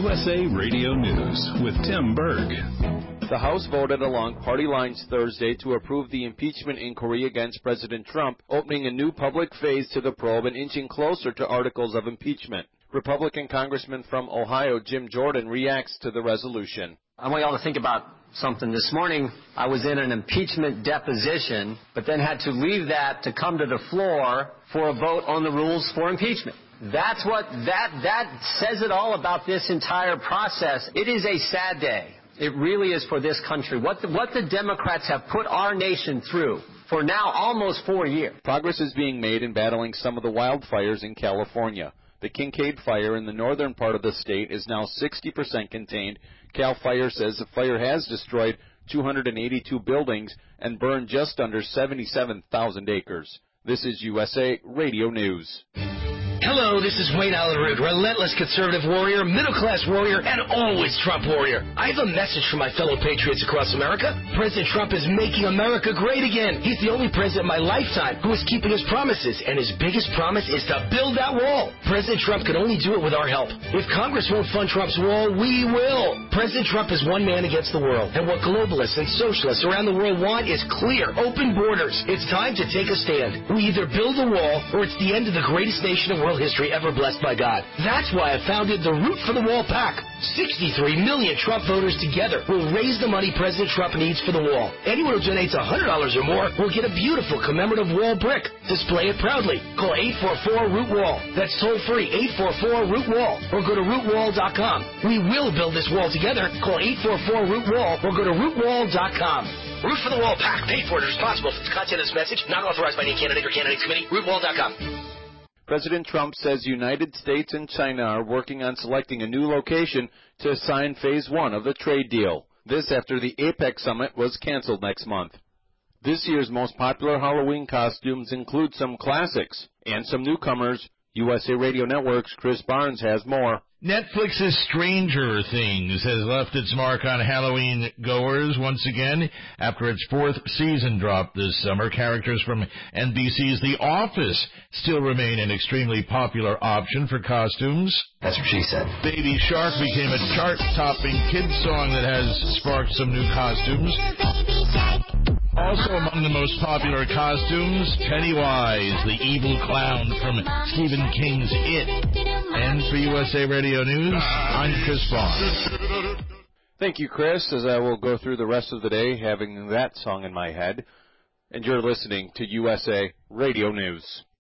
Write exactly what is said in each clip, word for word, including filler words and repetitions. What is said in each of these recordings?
U S A Radio News with Tim Berg. The House voted along party lines Thursday to approve the impeachment inquiry against President Trump, opening a new public phase to the probe and inching closer to articles of impeachment. Republican Congressman from Ohio, Jim Jordan, reacts to the resolution. I want you all to think about something. This morning, I was in an impeachment deposition, but then had to leave that to come to the floor for a vote on the rules for impeachment. That's what, that, that says it all about this entire process. It is a sad day. It really is for this country. What the, what the Democrats have put our nation through for now almost four years. Progress is being made in battling some of the wildfires in California. The Kincade Fire in the northern part of the state is now sixty percent contained. CAL FIRE says the fire has destroyed two hundred eighty-two buildings and burned just under seventy-seven thousand acres. This is U S A Radio News. Hello, this is Wayne Allen Root, relentless conservative warrior, middle-class warrior, and always Trump warrior. I have a message for my fellow patriots across America. President Trump is making America great again. He's the only president in my lifetime who is keeping his promises, and his biggest promise is to build that wall. President Trump can only do it with our help. If Congress won't fund Trump's wall, we will. President Trump is one man against the world, and what globalists and socialists around the world want is clear, open borders. It's time to take a stand. We either build a wall, or it's the end of the greatest nation in world history ever blessed by God. That's why I founded the Root for the Wall PAC. sixty-three million Trump voters together will raise the money President Trump needs for the wall. Anyone who donates one hundred dollars or more will get a beautiful commemorative wall brick. Display it proudly. Call eight four four root wall. That's toll free, eight four four root wall. Or go to root wall dot com. We will build this wall together. Call eight four four root wall or go to root wall dot com. Root for the Wall PAC, paid for and responsible for the content of this message, not authorized by any candidate or candidates committee. root wall dot com. President Trump says United States and China are working on selecting a new location to sign phase one of the trade deal. This after the APEC summit was canceled next month. This year's most popular Halloween costumes include some classics and some newcomers. U S A Radio Network's Chris Barnes has more. Netflix's Stranger Things has left its mark on Halloween goers once again. After its fourth season dropped this summer, characters from N B C's The Office still remain an extremely popular option for costumes. That's what she said. Baby Shark became a chart-topping kids song that has sparked some new costumes. Also among the most popular costumes, Pennywise, the evil clown from Stephen King's It. And for U S A Radio News, I'm Chris Barnes. Thank you, Chris, as I will go through the rest of the day having that song in my head. And you're listening to U S A Radio News.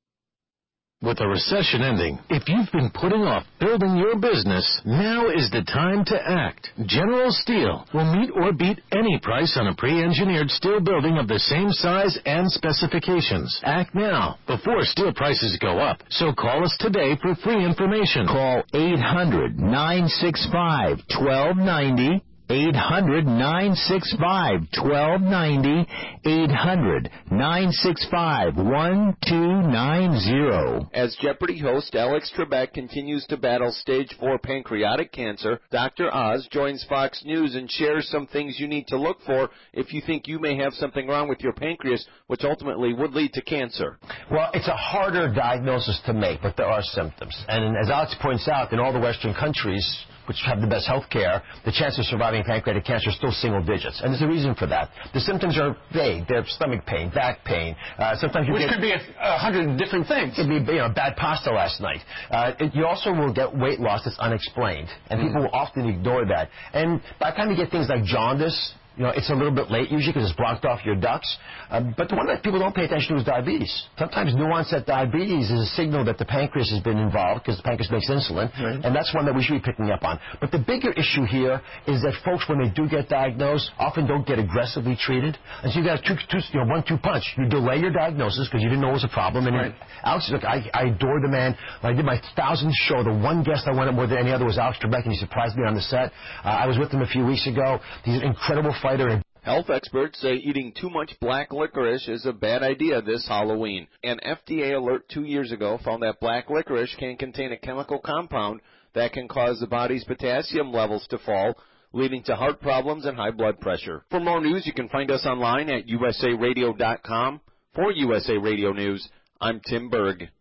With the recession ending, if you've been putting off building your business, now is the time to act. General Steel will meet or beat any price on a pre-engineered steel building of the same size and specifications. Act now, before steel prices go up. So call us today for free information. Call eight hundred, nine six five, one two nine zero. eight hundred, nine six five, one two nine zero. eight hundred, nine six five, one two nine zero. As Jeopardy host Alex Trebek continues to battle stage four pancreatic cancer, Doctor Oz joins Fox News and shares some things you need to look for if you think you may have something wrong with your pancreas, which ultimately would lead to cancer. Well, it's a harder diagnosis to make, but there are symptoms. And as Alex points out, in all the Western countries, which have the best health care, the chance of surviving pancreatic cancer is still single digits. And there's a reason for that. The symptoms are vague. They're stomach pain, back pain. Uh, sometimes you Which get... could be a, a hundred different things. It could be, you know, bad pasta last night. Uh, it, you also will get weight loss that's unexplained. And mm. people will often ignore that. And by the time you get things like jaundice, you know, it's a little bit late usually because it's blocked off your ducts. Uh, but the one that people don't pay attention to is diabetes. Sometimes new-onset diabetes is a signal that the pancreas has been involved because the pancreas makes insulin, right. And that's one that we should be picking up on. But the bigger issue here is that folks, when they do get diagnosed, often don't get aggressively treated. And so you got a two, two, you know, one-two punch. You delay your diagnosis because you didn't know it was a problem. And right. Alex, look, I, I adore the man. When I did my thousandth show, the one guest I wanted more than any other was Alex Trebek, and he surprised me on the set. Uh, I was with him a few weeks ago. He's an incredible fighter. Health experts say eating too much black licorice is a bad idea this Halloween. An F D A alert two years ago found that black licorice can contain a chemical compound that can cause the body's potassium levels to fall, leading to heart problems and high blood pressure. For more news, you can find us online at U S A radio dot com. For U S A Radio News, I'm Tim Berg.